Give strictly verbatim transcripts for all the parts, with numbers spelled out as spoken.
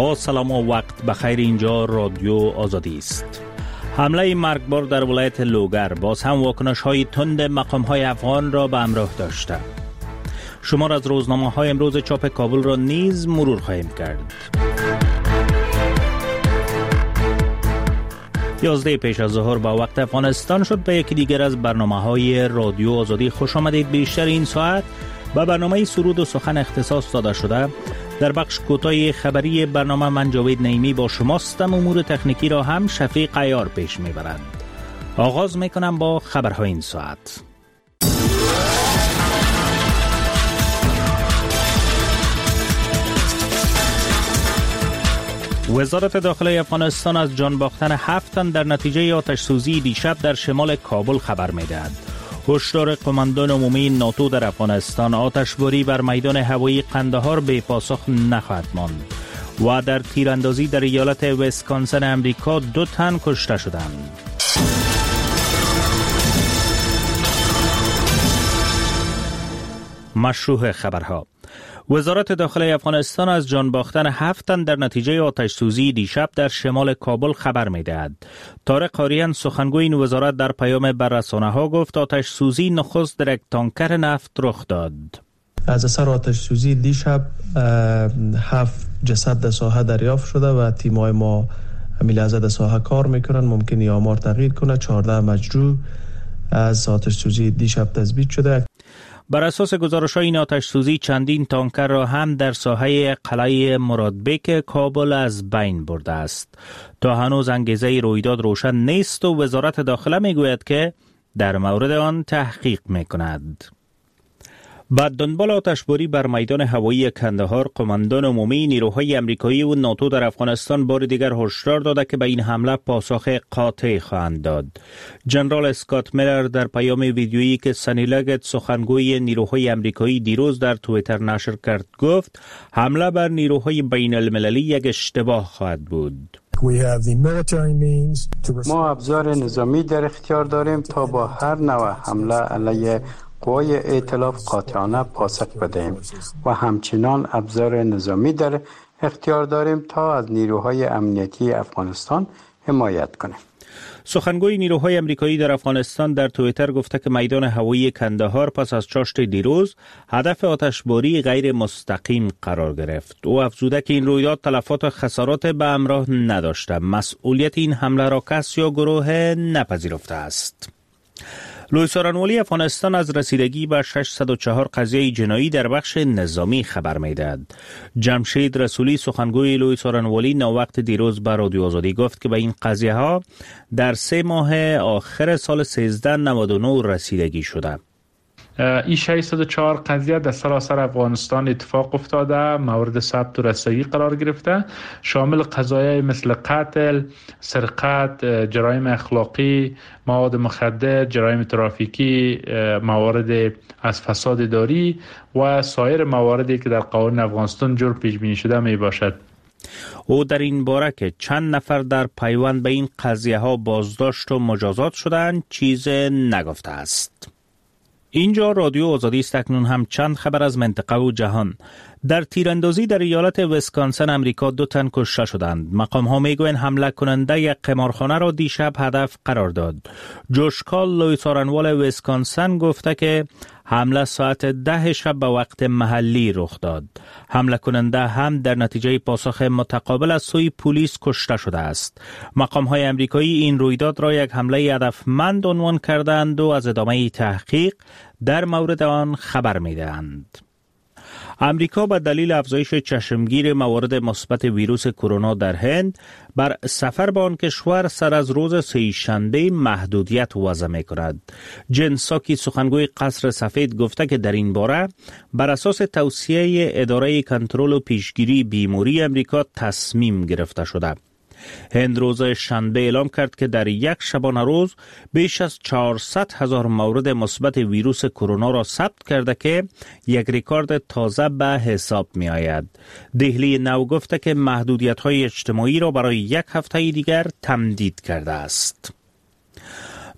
با سلام و وقت بخیر، اینجا رادیو آزادی است. حمله مرگبار در ولایت لوگر باز هم واکنش‌های تند مقام‌های افغان را به همراه داشته. شمار از روزنامه‌های امروز چاپ کابل را نیز مرور خواهیم کرد. یازده پیش از ظهر با وقت افغانستان شد به یکی دیگر از برنامه‌های رادیو آزادی خوش آمدید. بیشتر این ساعت به برنامه سرود و سخن اختصاص داده شده. در بخش کوتاه خبری برنامه من جاوید نعیمی با شماستم. امور تکنیکی را هم شفیق عیار پیش میبرند. آغاز میکنم با خبرهای این ساعت. وزارت داخلی افغانستان از جان باختن هفت تن در نتیجه آتش سوزی دیشب در شمال کابل خبر میدهد. هشدار قماندان عمومی ناتو در افغانستان: آتشباری بر میدان هوایی قندهار بی پاسخ نخواهد ماند. و در تیراندازی در ایالت ویسکانسن امریکا دو تن کشته شدند. مشروع خبرها. وزارت داخلی افغانستان از جان باختن هفت تن در نتیجه آتش سوزی دیشب در شمال کابل خبر می‌دهد. طارق قاریان سخنگوی این وزارت در پیام بر رسانه‌ها گفت آتش سوزی نخست در یک تانکر نفت رخ داد. از اثر آتش سوزی دیشب هفت جسد در ساحه دریافت شده و تیم‌های ما لحظه در ساحه کار میکنن. ممکنه آمار تغییر کنه. چهارده مجروح از آتش سوزی دیشب تثبیت شده. بر اساس گزارش‌های این آتش سوزی چندین تانکر را هم در ساحه قلعه مرادبک کابل از بین برده است. تا هنوز انگیزه رویداد روشن نیست و وزارت داخله میگوید که در مورد آن تحقیق میکند. بعد دنبال آتشباری بر میدان هوایی کندهار، قماندان عمومی نیروهای امریکایی و ناتو در افغانستان بار دیگر هشدار داده که به این حمله پاسخ قاطع خواهند داد. جنرال اسکات میلر در پیام ویدیویی که سنی لگت سخنگوی نیروهای امریکایی دیروز در توییتر نشر کرد گفت حمله بر نیروهای بین المللی یک اشتباه خواهد بود. ما ابزار نظامی در اختیار داریم تا با هر نوع حمله علیه قوای ائتلاف قاطعانه پاسخ بدهیم و همچنان ابزار نظامی در اختیار داریم تا از نیروهای امنیتی افغانستان حمایت کنیم. سخنگوی نیروهای امریکایی در افغانستان در توییتر گفته که میدان هوایی کندهار پس از چاشت دیروز هدف آتشباری غیر مستقیم قرار گرفت. او افزوده که این رویداد تلفات و خسارات به همراه نداشته. مسئولیت این حمله را کس یا گروه نپذیرفته است. لویس آرنوالی افغانستان از رسیدگی به ششصد و چهار قضیه جنایی در بخش نظامی خبر می‌دهد. جمشید رسولی سخنگوی لویس آرنوالی ناوقت دیروز به رادیو آزادی گفت که به این قضیه ها در سه ماه آخر سال سیزده نود و نه رسیدگی شده. این ششصد و چهار قضیه در سراسر افغانستان اتفاق افتاده، مورد ثبت و رسیدگی قرار گرفته، شامل قضایای مثل قتل، سرقت، جرایم اخلاقی، مواد مخدر، جرایم ترافیکی، موارد از فساد اداری و سایر مواردی که در قوانین افغانستان جرم پیش بینی شده می باشد. او در این باره که چند نفر در پیوند به این قضیه ها بازداشت و مجازات شدند چیز نگفته است. اینجا رادیو آزادی است. اکنون هم چند خبر از منطقه و جهان. در تیراندازی در ایالت ویسکانسن امریکا دو تن کشته شدند. مقام ها میگویند حمله کننده یک قمارخانه را دیشب هدف قرار داد. جوش کال لویس آرنوال ویسکانسن گفته که حمله ساعت ده شب به وقت محلی رخ داد. حمله کننده هم در نتیجه پاسخ متقابل از سوی پلیس کشته شده است. مقام های امریکایی این رویداد را یک حمله هدفمند عنوان کردند و از ادامه تحقیق در مورد آن خبر می‌دهند. امریکا به دلیل افزایش چشمگیر موارد مثبت ویروس کرونا در هند بر سفر به آن کشور سر از روز سه‌شنبه محدودیت وضع می‌کند. جن ساکی سخنگوی قصر سفید گفته که در این باره بر اساس توصیه اداره کنترل و پیشگیری بیماری امریکا تصمیم گرفته شده. هند روز شنبه اعلام کرد که در یک شبانه روز بیش از چهارصد هزار مورد مثبت ویروس کرونا را ثبت کرده که یک رکورد تازه به حساب می آید. دهلی نو گفته که محدودیت‌های اجتماعی را برای یک هفته دیگر تمدید کرده است.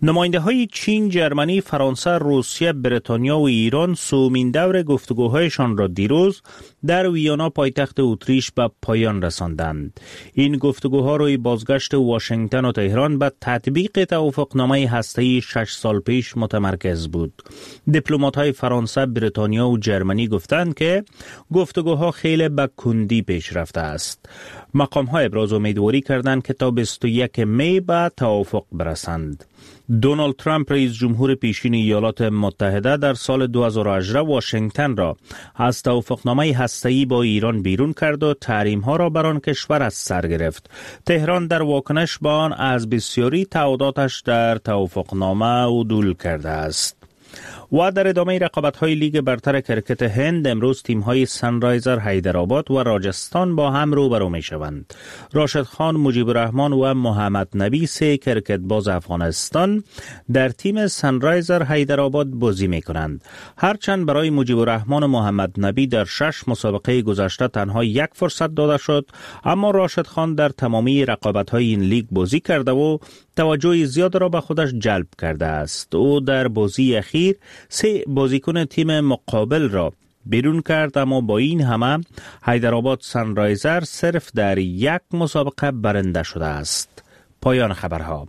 نماینده های چین، جرمنی، فرانسه، روسیه، بریتانیا و ایران سومین دور گفتگوهایشان را دیروز در ویانا پایتخت اتریش به پایان رساندند. این گفتگوها روی بازگشت واشنگتن و تهران به تطبیق توافقنامه هسته‌ای شش سال پیش متمرکز بود. دیپلمات‌های فرانسه، بریتانیا و جرمنی گفتند که گفتگوها خیلی به کندی پیش رفته است. مقام‌ها ابراز امیدواری کردند که تا بیست و یکم می به توافق برسند. دونالد ترامپ رئیس جمهور پیشین ایالات متحده در سال دو هزار و هجده واشنگتن را از توافقنامه هسته‌ای با ایران بیرون کرد و تحریم‌ها را بر آن کشور از سر گرفت. تهران در واکنش به آن از بسیاری تعهداتش در توافقنامه عدول کرده است. و در ادامه رقابت‌های لیگ برتر کرکت هند امروز تیم‌های سنرایزر حیدرآباد و راجستان با هم روبرو می‌شوند. راشد خان، مجیب الرحمن و محمد نبی سه کرکت باز افغانستان در تیم سنرایزر حیدرآباد بازی می‌کنند. هرچند برای مجیب الرحمن و محمد نبی در شش مسابقه گذشته تنها یک فرصت داده شد، اما راشد خان در تمامی رقابت‌های این لیگ بازی کرده و توجه زیاد را به خودش جلب کرده است. او در بازی اخیر سه بازیکن تیم مقابل را بیرون کرد، اما با این همه حیدرآباد سنرایزر صرف در یک مسابقه برنده شده است. پایان خبرها.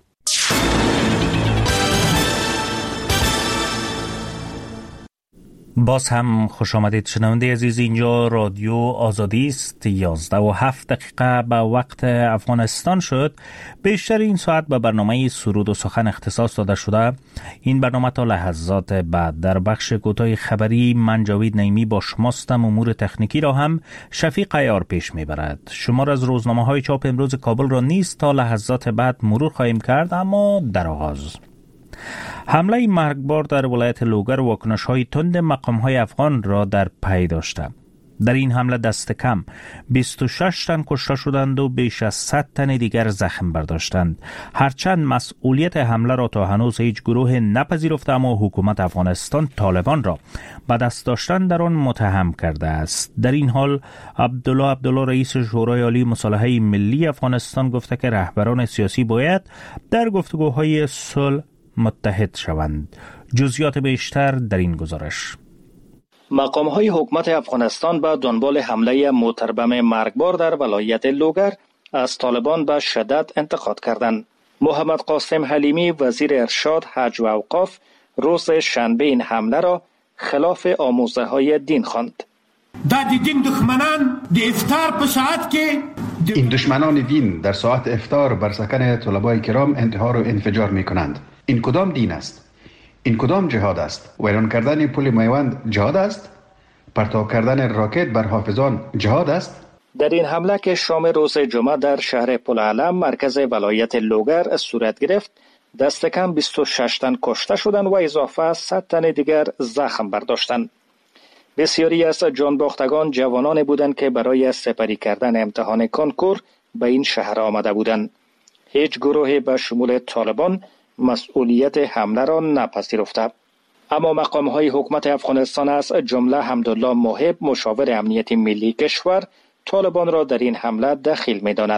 باز هم خوش آمدید شنونده عزیز، اینجا رادیو آزادی است. یازده و هفت دقیقه به وقت افغانستان شد. بیشتر این ساعت به برنامه سرود و سخن اختصاص داده شده. این برنامه تا لحظات بعد در بخش کوتاه خبری من جاوید نعیمی با شماستم. امور تکنیکی را هم شفیق عیار پیش میبرد. شمار از روزنامه های چاپ امروز کابل را نیست تا لحظات بعد مرور خواهیم کرد، اما در آغاز حمله مرگبار در ولایت لوگر واکنش‌های تند مقام‌های افغان را در پی داشته. در این حمله دست کم بیست و شش تن کشته شدند و بیش از صد تن دیگر زخم برداشتند. هرچند مسئولیت حمله را تا هنوز هیچ گروه نپذیرفته، اما حکومت افغانستان طالبان را به دست داشتن در آن متهم کرده است. در این حال عبدالله عبدالله رئیس شورای عالی مصالحه ملی افغانستان گفته که رهبران سیاسی باید در گفتگوهای صلح متحد شوند. جزئیات بیشتر در این گزارش. مقام‌های حکومت افغانستان به دنبال حمله متربم مرگبار در ولایت لوگر از طالبان به شدت انتقاد کردند. محمد قاسم حلیمی وزیر ارشاد، حج و اوقاف روز شنبه این حمله را خلاف آموزه‌های دین خواند. د دین دشمنان د افطار په ساعت کې این دشمنان دین در ساعت افطار بر سکن طلبای کرام انتحار و انفجار می کنند. این کدام دین است؟ این کدام جهاد است؟ ویران کردن پل میوند جهاد است؟ پرتاب کردن راکت بر حافظان جهاد است؟ در این حمله که شام روز جمعه در شهر پل علم مرکز ولایت لوگر صورت گرفت، دست کم بیست و شش تن کشته شدند و اضافه صد تن دیگر زخم برداشتند. بسیاری از جانباختگان جوانان بودند که برای سپری کردن امتحان کنکور به این شهر آمده بودند. هیچ گروهی به شمول طالبان مسئولیت حمله را نپذیرفته. اما مقام‌های حکومت افغانستان از جمله حمدالله محب مشاور امنیت ملی کشور طالبان را در این حمله دخیل می‌داند.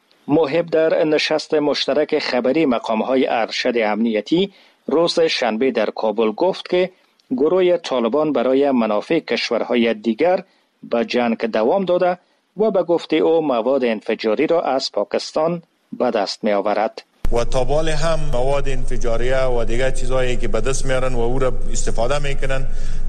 محب در نشست مشترک خبری مقام‌های ارشد امنیتی روز شنبه در کابل گفت که گروه طالبان برای منافع کشورهای دیگر به جنگ دوام داده و به گفته او مواد انفجاری را از پاکستان به دست می آورد. و طالبان هم مواد انفجاریه و دیگر چیزهایی که به دست میارن و او را استفاده میکنن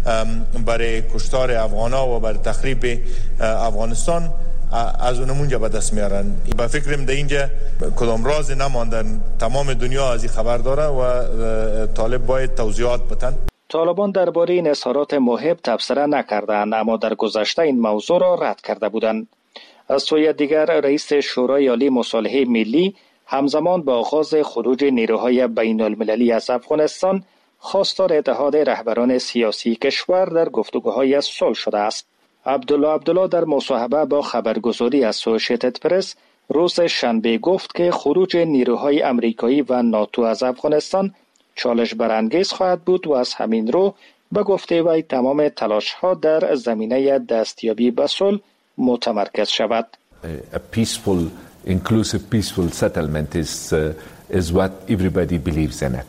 برای کشتار افغانا و برای تخریب افغانستان، از اونمونجا به دست میارن. به فکرم در اینجا کدام راز نماندن، تمام دنیا از این خبر داره و طالب باید توضیحات بدن. طالبان درباره این اظهارات محب تبصره نکردند، اما در گذشته این موضوع را رد کرده بودند. از سوی دیگر رئیس شورای عالی مصالحه ملی همزمان با آغاز خروج نیروهای بین المللی از افغانستان خواستار اتحاد رهبران سیاسی کشور در گفتگوهای صلح شده است. عبدالله عبدالله در مصاحبه با خبرگزاری اسوسییتد پرس روز شنبه گفت که خروج نیروهای امریکایی و ناتو از افغانستان چالش برانگیز خواهد بود و از همین رو به گفته وی تمام تلاش‌ها در زمینه دستیابی به صلح متمرکز شود. A peaceful, inclusive, peaceful settlement is uh, is what everybody believes in it.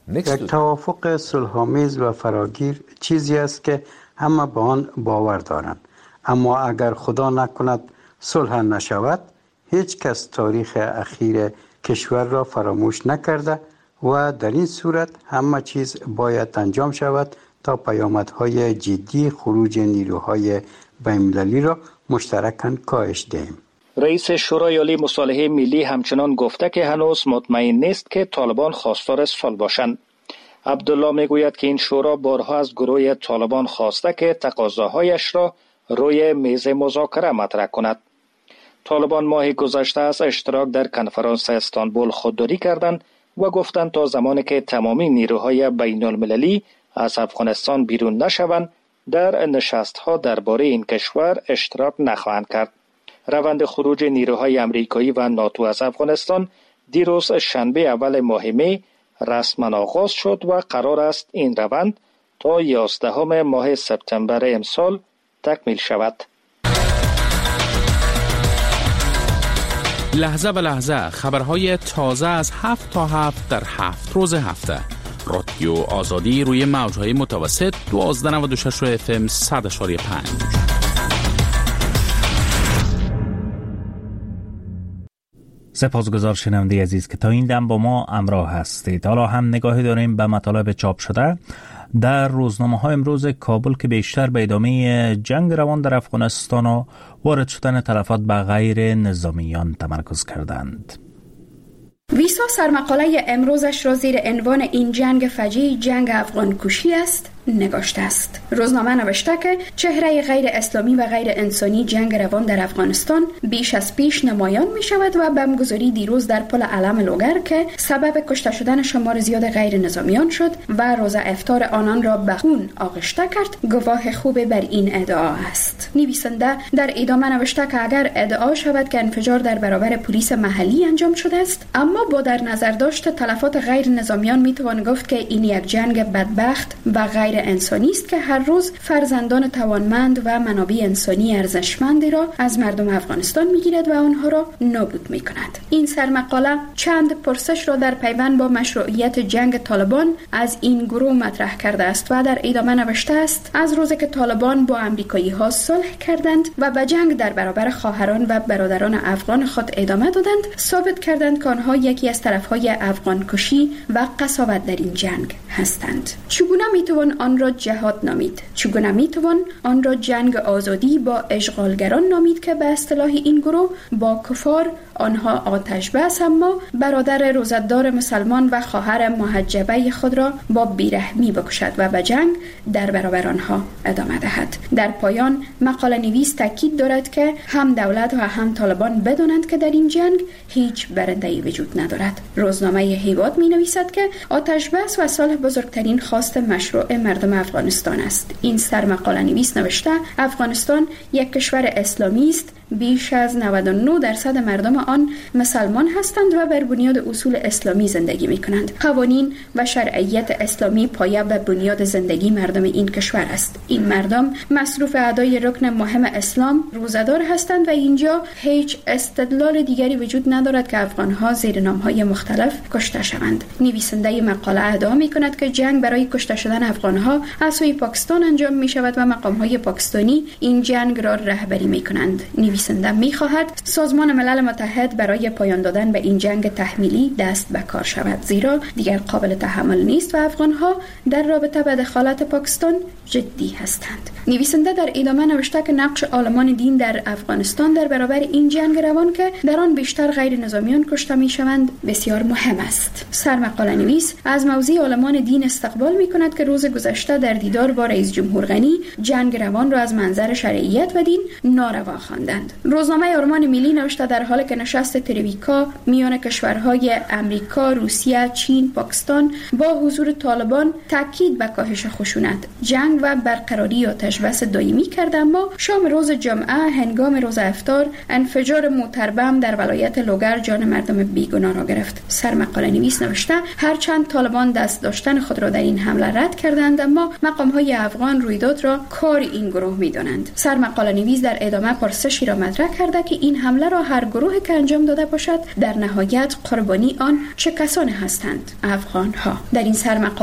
یک توافق صلح‌آمیز و فراگیر چیزی است که همه به آن باور دارند، اما اگر خدا نکند صلح نشود، هیچ کس تاریخ اخیر کشور را فراموش نکرده و در این صورت همه چیز باید انجام شود تا پیامدهای جدی خروج نیروهای بین‌المللی را مشترکاً کاهش دهیم. رئیس شورای عالی مصالحه ملی همچنان گفته که هنوز مطمئن نیست که طالبان خواستار صلح باشند. عبدالله میگوید که این شورا بارها از گروه طالبان خواسته که تقاضاهایش را روی میز مذاکره مطرح کند. طالبان ماه گذشته از اشتراک در کنفرانس استانبول خودداری کردند و گفتند تا زمانی که تمامی نیروهای بین المللی از افغانستان بیرون نشوند، در نشست‌ها درباره این کشور اشتراک نخواهند کرد. روند خروج نیروهای امریکایی و ناتو از افغانستان دیروز شنبه اول ماه می رسما آغاز شد و قرار است این روند تا یازدهم ماه سپتامبر امسال تکمیل شود. لحظه به لحظه خبرهای تازه از هفت تا هفت در هفت روز هفته. رادیو آزادی روی موجهای متوسط دوازده نود و شش اف ام صد و پنج. سپاسگزار شنونده عزیز که تا این دم با ما همراه هستید. حالا هم نگاهی داریم به مطالب چاپ شده در روزنامه های امروز کابل که بیشتر به ادامه جنگ روان در افغانستان و وارد شدن تلفات به غیر نظامیان تمرکز کردند. ویسا سرمقاله امروزش را زیر عنوان این جنگ فجیع جنگ افغان کشی است نگاشته است. روزنامه نوشته که چهره غیر اسلامی و غیر انسانی جنگ روان در افغانستان بیش از پیش نمایان می شود و بمبگذاری دیروز در پل علم لوگر که سبب کشته شدن شمار زیاد غیر نظامیان شد و روزه افطار آنان را به خون آغشته کرد گواه خوب بر این ادعا است. نویسنده در ادامه نوشته که اگر ادعا شود که انفجار در برابر پلیس محلی انجام شده است، اما با در نظر داشت تلفات غیر نظامیان می توان گفت که این یک جنگ بدبخت و غیر انسانی است که هر روز فرزندان توانمند و منابع انسانی ارزشمندی را از مردم افغانستان میگیرد و آنها را نابود میکند. این سرمقاله چند پرسش را در پیوند با مشروعیت جنگ طالبان از این گروه مطرح کرده است و در ادامه نوشته است از روزی که طالبان با امریکایی ها صلح کردند و به جنگ در برابر خواهران و برادران افغان خود ادامه دادند، ثابت کردند که آنها یکی از طرفهای افغان کشی و قساوت در این جنگ هستند. چگونه میتوان آن را جهاد نامید؟ چگونه میتوان آن را جنگ آزادی با اشغالگران نامید که به اصطلاح این گروه با کفار آنها آتش بس اما برادر روزدار مسلمان و خواهر محجبه خود را با بیرحمی بکشد و به جنگ در برابر آنها ادامه دهد. در پایان مقاله نویس تاکید دارد که هم دولت و هم طالبان بدانند که در این جنگ هیچ برنده‌ای وجود ندارد. روزنامه هیواد می نویسد که آتش بس و صلح بزرگترین خواست مشروع مردم افغانستان است. این سرمقاله نویس نوشته افغانستان یک کشور اسلامی است. بیش از نود و نه درصد مردم آن مسلمان هستند و بر بنیاد اصول اسلامی زندگی می کنند. قوانین و شرعیت اسلامی پایه بر بنیاد زندگی مردم این کشور است. این مردم مصروف ادای رکن مهم اسلام روزدار هستند و اینجا هیچ استدلال دیگری وجود ندارد که افغانها زیر نامهای مختلف کشته شوند. نویسنده مقاله ادعا می کند که جنگ برای کشته شدن افغانها از سوی پاکستان انجام می شود و مقامهای پاکستانی این جنگ را رهبری می کنند. نویسنده می خواهد سازمان ملل متحد برای پایان دادن به این جنگ تحمیلی دست به کار شود، زیرا دیگر قابل تحمل نیست و افغانها در رابطه با دخالت پاکستان جدی هستند. نویسنده در ادامه نوشته که نقش عالمان دین در افغانستان در برابر این جنگ روان که در آن بیشتر غیر نظامیان کشته می شوند بسیار مهم است. سرمقاله نویس از موضوع عالمان دین استقبال می کند که روز گذشته در دیدار با رئیس جمهور غنی جنگ روان را از منظر شرعیت و دین ناروا خواندند. روزنامه آرمان ملی نوشته در حالی که نشست ترویکا میان کشورهای امریکا، روسیه، چین، پاکستان با حضور طالبان تاکید به کاهش خشونت، جنگ و برقراری آتش بس دائمی کرد، اما شام روز جمعه هنگام روز افطار انفجار موتر بم در ولایت لوگر جان مردم بیگناه را گرفت. سرمقاله نویس نوشته هرچند طالبان دست داشتن خود را در این حمله رد کردند، اما مقام‌های افغان رویداد را کار این گروه می‌دانند. سرمقاله نویس در ادامه پرسشی را مطرح کرده که این حمله را هر گروهی که انجام داده باشد در نهایت قربانی آن چه کسانی هستند؟ افغان ها. در این سرمقاله